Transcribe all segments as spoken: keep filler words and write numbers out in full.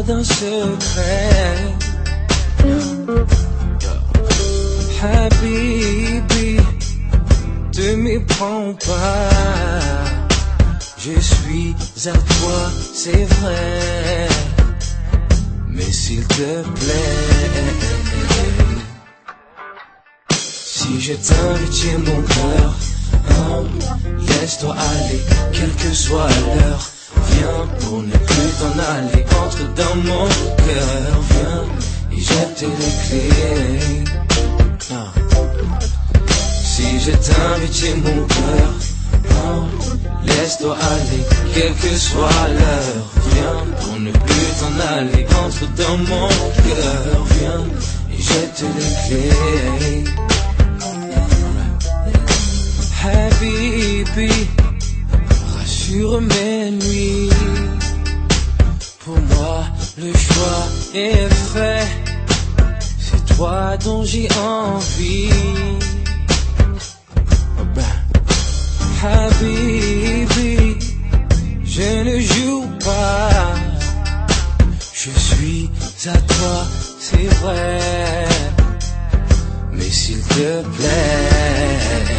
d'un secret. Habibi, te méprends pas. Je suis à toi, c'est vrai. Mais s'il te plaît, si je t'invite chez mon cœur, oh, laisse-toi aller, quelle que soit l'heure. Viens pour ne plus t'en aller, entre dans mon cœur. Viens et jette les clés. Ah. Si je t'invite chez mon cœur, oh, laisse-toi aller, quelle que soit l'heure. Viens pour ne plus t'en aller, entre dans mon cœur. Viens et jette les clés. Habibi, rassure mes nuits. Pour moi, le choix est fait. C'est toi dont j'ai envie. Habibi, je ne joue pas. Je suis à toi, c'est vrai. Mais s'il te plaît,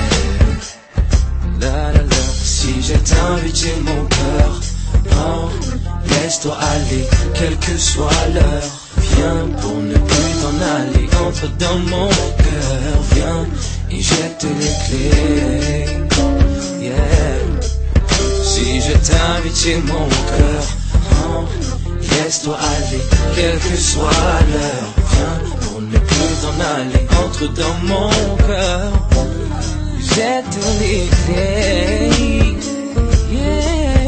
la la la, si je t'invite chez mon cœur, oh, laisse-toi aller, quelle que soit l'heure. Viens pour ne plus t'en aller, entre dans mon cœur. Viens et jette les clés. Yeah. Si je t'invite chez mon cœur, oh, laisse-toi aller, quelle que soit l'heure. Viens pour ne plus t'en aller, entre dans mon cœur. Jette les clés. Yeah.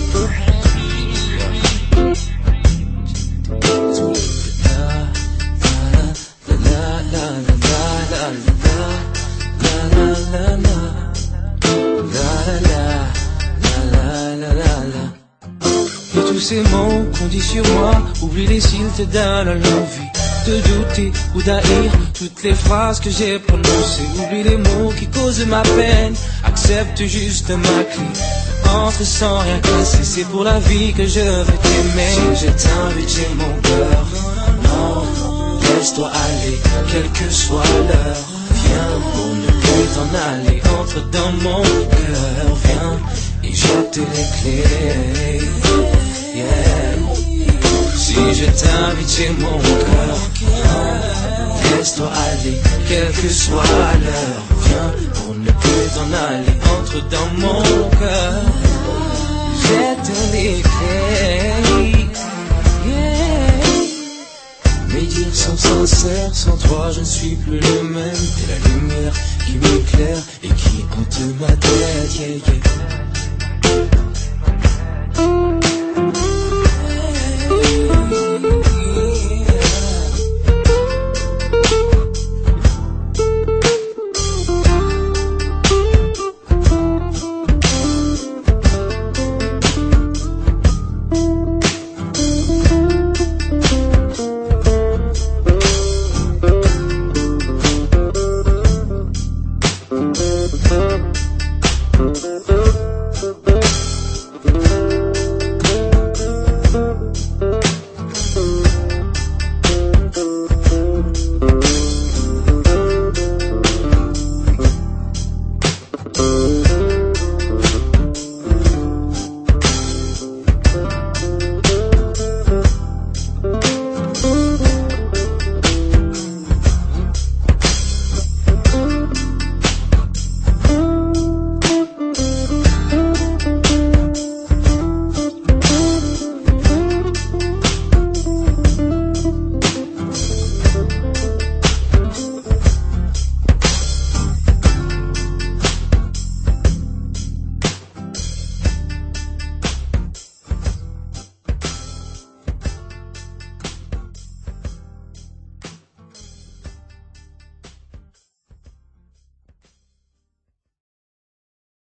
Et tous ces mots qu'on dit sur moi, oublie-les s'ils te donnent l'envie de douter ou d'haïr toutes les phrases que j'ai prononcées. Oublie les mots qui causent ma peine, accepte juste ma clé. Entre sans rien casser, c'est pour la vie que je veux t'aimer. Si je t'invite chez mon cœur, non, laisse-toi aller, quelle que soit l'heure. Viens pour ne plus t'en aller, entre dans mon cœur. Viens et jette les clés. Yeah. Si je t'invite chez mon cœur, oh, laisse-toi aller, quelle que soit l'heure. Viens pour ne plus t'en aller, entre dans mon cœur. Jette les clés. Yeah. Mes dires sont sincères, sans toi je ne suis plus le même. T'es la lumière qui m'éclaire et qui hante ma tête. Yeah, yeah. Thank you.